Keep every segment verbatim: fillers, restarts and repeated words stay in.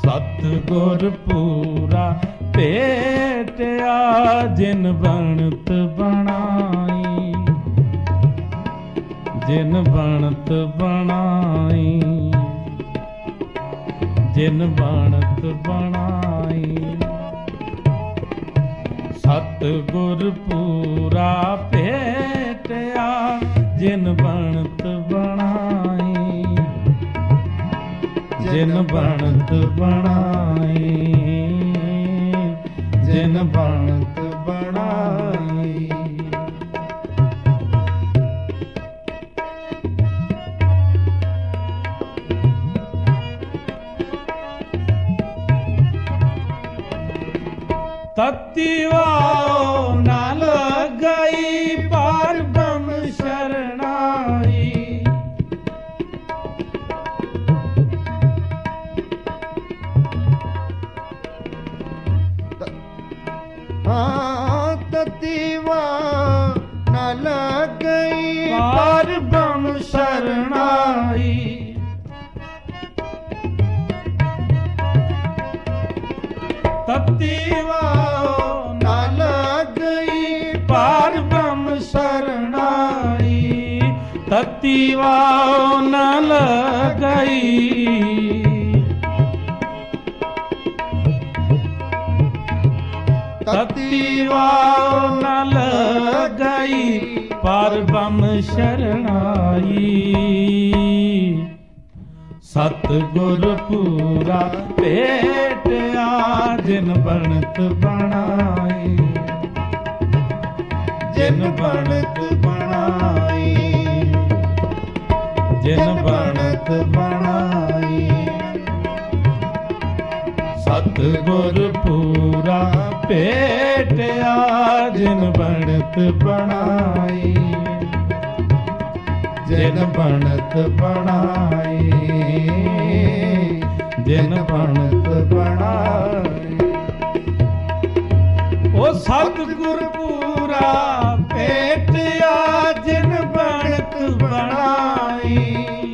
ਸਤਿਗੁਰ ਪੂਰਾ ਭੇਟਿਆ ਜਿਨ ਬਣਤ ਬਣਾਈ, ਜਿਨ ਬਣਤ ਬਣਾਈ, ਜਿਨ ਬਣਤ ਬਣਾਈ। ਸਤਿਗੁਰ ਪੂਰਾ ਭੇਟਿਆ ਜਿਨ ਬਣਤ ਬਣਾਈ, ਜਿਨ ਬਣਤ ਬਣਾਈ, ਜਿਨ ਬਣਤ ਬਣਾਈ। ਤਤੀ ਵਾਓ ਨਾ ਲਗਈ ਪਾਰ ਬ੍ਰਹਮ ਸ਼ਰਨਾਈ। ਹਾਂ ਤਤੀ ਵਾਓ ਨਾ ਲਗਈ ਪਾਰ ਬ੍ਰਹਮ ਸ਼ਰਨਾਈ। ਤਤੀ ਵਾਓ ਨਾ ਲਗਈ ਪਾਰ ਬ੍ਰਹਮ ਸ਼ਰਨਾਈ। ਤਤੀ ਵਾਓ ਨਾ ਲਗਈ, ਤਤੀ ਵਾਓ ਨਾ ਲਗਈ ਪਾਰ ਬ੍ਰਹਮ ਸ਼ਰਨਾਈ। ਸਤਿਗੁਰ ਪੂਰਾ ਭੇਟਿਆ ਜਿਨ ਬਣਤ ਬਣਾਈ, ਜਿਨ ਬਣਤ ਬਣਾਈ, ਜਿਨ ਬਣਤ ਬਣਾਈ। ਸਤਿਗੁਰ ਪੂਰਾ ਭੇਟਿਆ ਜਿਨ ਬਣਤ ਬਣਾਈ, ਜਿਨ ਬਣਤ ਬਣਾਈ, ਜਿਨ ਬਣਤ ਬਣਾਈ। ਉਹ ਸਤਿਗੁਰ ਪੂਰਾ ਭੇਟਿਆ ਜਿਨ ਬਣਤ ਬਣਾਈ।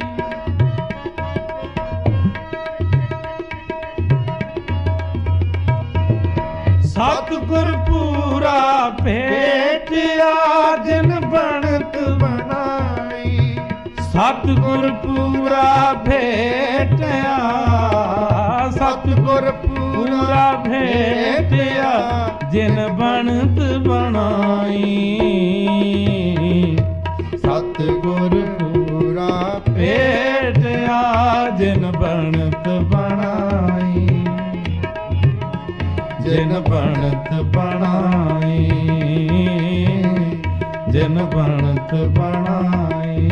ਸਤਿਗੁਰ ਪੂਰਾ ਭੇਟਿਆ ਜਿਨ ਬਣਤ ਬਣਾਈ। ਸਤਿਗੁਰ ਪੂਰਾ ਭੇਟਿਆ, ਸਤਿਗੁਰ ਪੂਰਾ ਭੇਟਿਆ ਜਿਨ ਬਣਤ ਬਣਾਈ। ਸਤਿਗੁਰ ਪੂਰਾ ਭੇਟਿਆ ਜਿਨ ਬਣਤ ਬਣਾਈ, ਜਿਨ ਬਣਤ ਬਣਾਈ, ਜਿਨ ਬਣਤ ਬਣਾਈ।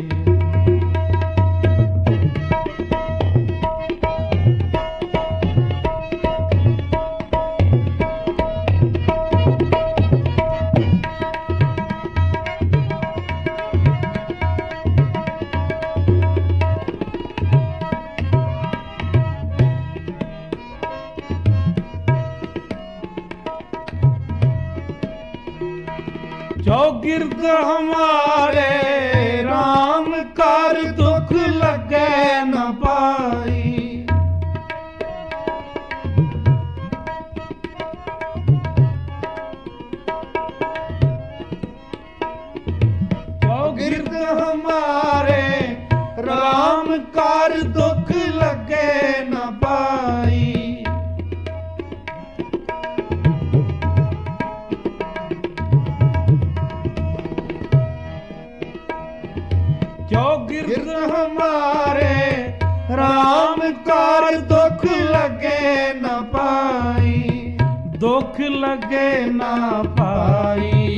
चौगिर्द हमारे राम कर दुख लगे न पाई। चौगिर्द हमारे राम कर दुख लगे न पाई। चौगिर्द हमारे राम कर दुख लगे न पाई। दुख लगे न पाई।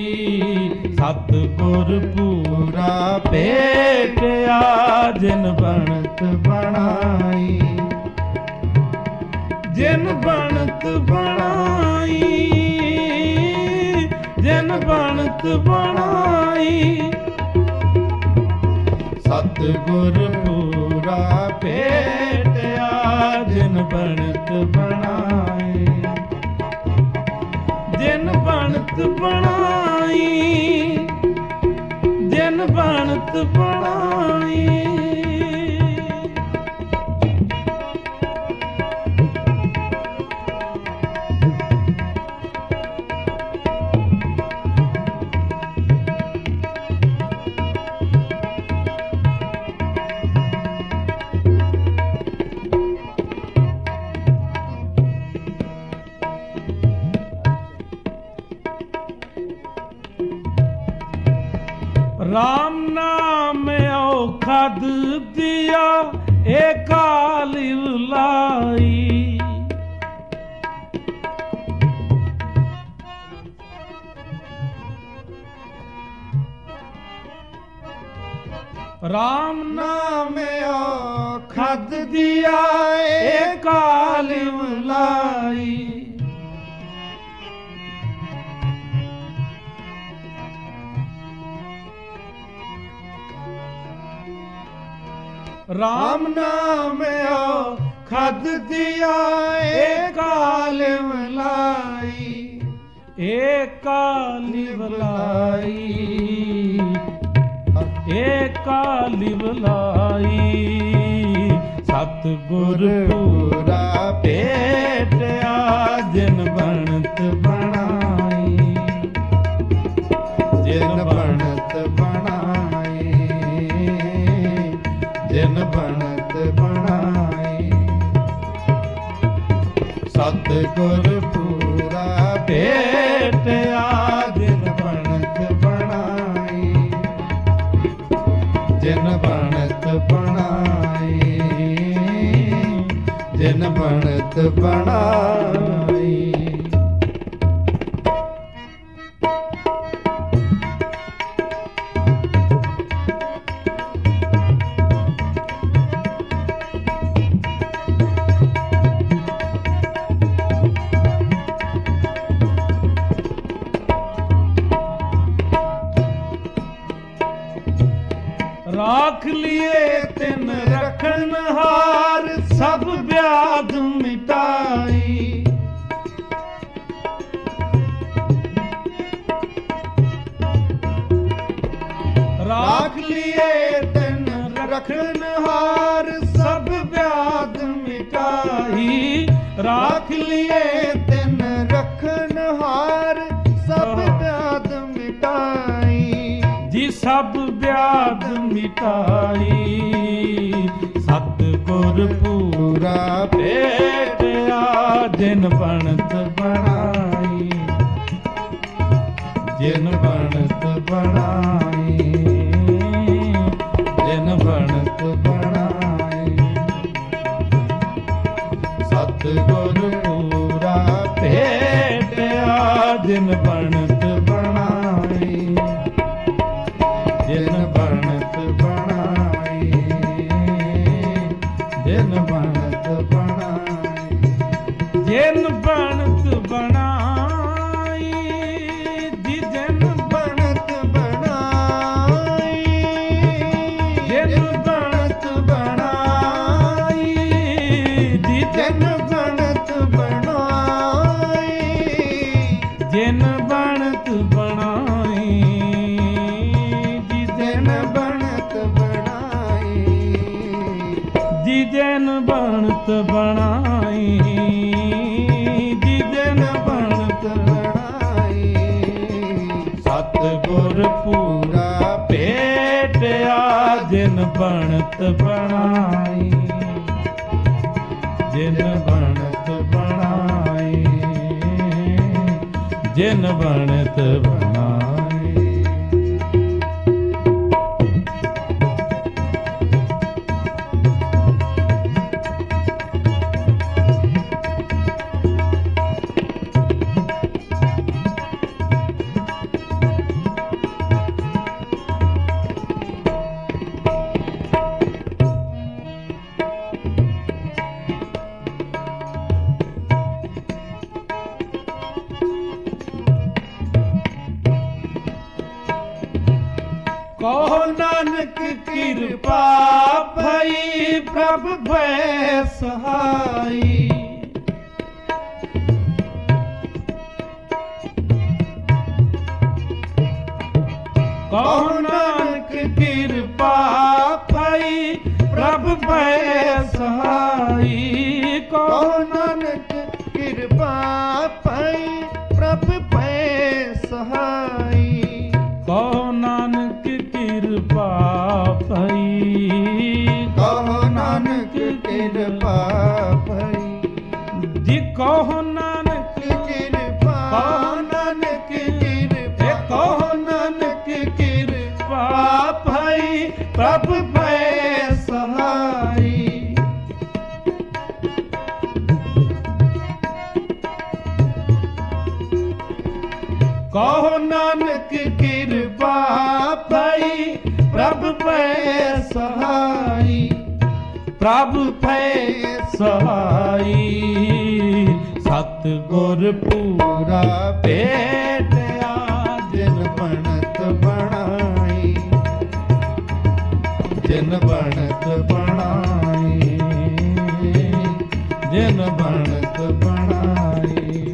सतगुर पूरा भेटिया जिन बनत बनाई। जिन बनत बनाई, जिन बनत बनाई। सतगुर पूरा भेटिया जिन बनत बनाई। जिन बनत बनाई, जिन बनत बनाई। ਖਦ ਦਿਆ ਏ ਕਾਲੀ ਵਲਾਈ। ਰਾਮ ਨਾਮ ਓ ਖਦ ਦਿਆ ਏ ਕਾਲੀ ਵਲਾਈ। ਰਾਮ ਨਾਮ ਓ ਖਦ ਦਿਆ ਏ ਕਾਲੀ ਵਲਾਈ। ਏ ਕਾਲੀ ਵਲਾਈ, ਏ ਕਾਲੀ ਵਲਾਈ। ਸਤਿਗੁਰ ਪੂਰਾ ਭੇਟਿਆ ਜਿਨ ਬਣਤ ਬਣਾਈ। ਜਿਨ ਬਣਤ ਬਣਾਈ, ਜਿਨ ਬਣਤ ਬਣਾਈ। ਸਤਿਗੁਰ ਪੂਰਾ ਭੇਟਿਆ ਜਿਨ ਬਣਤ ਬਣਾਈ। ਜਿਨ ਬਣਤ ਬਣਾਈ, ਜਿਨ ਬਣਤ ਬਣਾਈ। ਰਾਖ ਲਿਏ ਤਿਨ ਰਖਨਹਾਰ ਸਭ ਵਿਆਧ ਮਿਟਾਈ। ਰਾਖ ਲਿਏ ਤਿਨ ਰਖਨਹਾਰ ਸਭ ਵਿਆਧ ਮਿਟਾਈ। ਰਾਖ ਲਿਏ ਤਿਨ ਰਖਨਹਾਰ ਸਭ ਵਿਆਧ ਮਿਟਾਈ। ਜੀ ਸਭ ਵਿਆਧ ਮਿਟਾਈ। ਸਤਿਗੁਰ ਪੂਰਾ ਭੇਟਿਆ ਜਿਨ ਬਣਤ ਬਣਾਈ। ਜਿਨ ਬਣਤ ਬਣਾਈ, ਜਿਨ ਬਣਤ ਬਣਾਈ। ਸਤਿਗੁਰ ਪੂਰਾ ਭੇਟਿਆ ਜਿਨ ਬਣਤ ਬਣਾਈ। ਜਿਨ ਬਣਤ ਬਣਾਈ, ਜਿਨ ਬਣਤ ਬਣਾਈ। ਜਿਨ ਬਣਤ ਬਣਾਈ, ਜੀ ਜਿਨ ਬਣਤ ਬਣਾਈ। ਜਿਨ ਬਣਤ ਬਣਾਈ, ਜੀ ਜਿਨ ਬਣਤ ਬਣਾਈ। ਜਿਨ ਬਣਤ ਬਣਾਈ, ਜਿਨ ਬਣਤ ਬਣਾਈ। ਜੀ ਜਿਨ ਬਣਤ ਬਣਾਈ, ਜੀ ਜਿਨ ਬਣਤ ਬਣਾਈ। ਸਤਿਗੁਰ ਪੂਰਾ ਭੇਟਿਆ ਜਿਨ ਬਣਤ ਬਣਾਈ। ਜਿਨ ਬਣਤ ਬਣਾਈ, ਜਿਨ ਬਣਤ ਬਣਾਈ। ਕਹੋ ਨਾਨਕ ਕਿਰਪਾ ਭਈ ਪ੍ਰਭ ਭੈ ਸਹਾਈ। ਕਹੋ ਨਾਨਕ ਕਿਰਪਾ ਭਈ ਪ੍ਰਭ ਭੈ ਸਹਾਈ। ਕਹੋ ਨਾਨਕ ਕਿਰਪਾ ਭਈ ਪ੍ਰਭ ਭੈ ਸਹਾਈ। ਕਹੋ ਨਾਨਕ ਕਿਰਪਾ ਭਈ। ਕਹੋ ਨਾਨਕ ਕਿਰਪਾ ਭਈ। ਜੀ ਕਹੋ ਨਾਨਕ ਕਿਰਪਾ। ਕਹੋ ਨਾਨਕ ਕਿਰਪਾ। ਕਹੋ ਨਾਨਕ ਕਿਰਪਾ ਭਈ ਪ੍ਰਭ ਭੈ ਕਹੋ ਨਾਨਕ ਕਿਰਪਾ ਪਈ ਪ੍ਰਭ ਪੈ ਸਹਾਈ, ਪ੍ਰਭ ਪੈ ਸਹਾਈ। ਸਤ ਗੁਰ ਪੂਰਾ ਭੇਟਿਆ ਜਿਨ ਬਣਤ ਬਣਾਈ, ਜਿਨ ਬਣਤ ਬਣਾਈ, ਜਿਨ ਬਣਤ ਬਣਾਈ।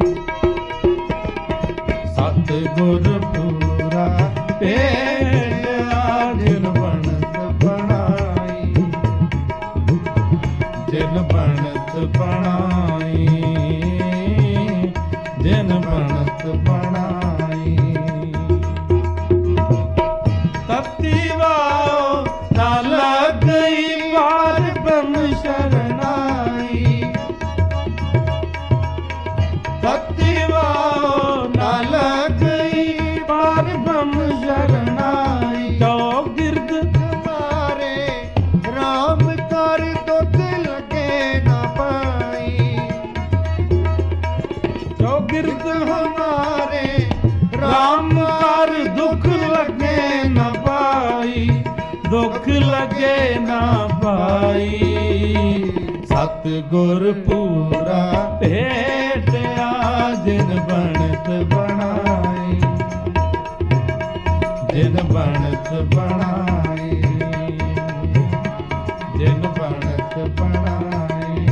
ਸਤ ਗੁਰ ਪੂਰਾ ਭੇਟਿਆ ਜਿਨ ਬਣਤ ਬਣਾਈ, ਜਿਨ ਬਣਤ ਬਣਾਈ, ਜਿਨ ਬਣਤ ਬਣਾਈ। ਤਤੀ ਵਾਓ ਨਾ ਲੱਗਈ ਵਾਰ ਬ੍ਰਹਮ ਸ਼ਰਨਾਈ, ਤਤੀ ਵਾਓ ਨਾ ਲੱਗਈ ਵਾਰ ਬ੍ਰਹਮ ਸ਼ਰਨਾਈ। ਜੋ ਗਿਰਦ ਮਾਰੇ ਰਾਮ ਕਰ ਦੁੱਖ ਲਗੇ ਨਾ ਪਾਈ, ਜੋ ਗਿਰਦ ਹਮਾਰੇ ਰਾਮ ਕਰ ਦੁੱਖ ਲਗੇ ਨਾ ਪਾਈ, ਦੁੱਖ ਲਗੇ ਨਾ ਪਾਈ। ਸਤ ਗੁਰ ਪੂਰਾ ਭੇਟਿਆ ਜਿਨ ਬਣਤ ਬਣਾਈ, ਜਿਨ ਬਣਤ ਬਣਾਈ, ਜਿਨ ਬਣਤ ਬਣਾਈ।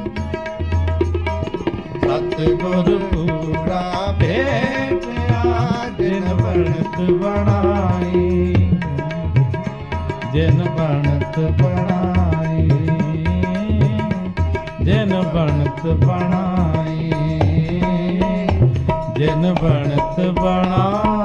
ਸਤ ਗੁਰ ਪੂਰਾ ਭੇਟਿਆ ਜਿਨ ਬਣਤ ਬਣਾਈ, ਜਿਨ ਬਣਤ ਬਣਾਈ, ਜਿਨ ਬਣਤ ਬਣਾਈ, ਜਿਨ ਬਣਤ ਬਣਾਈ।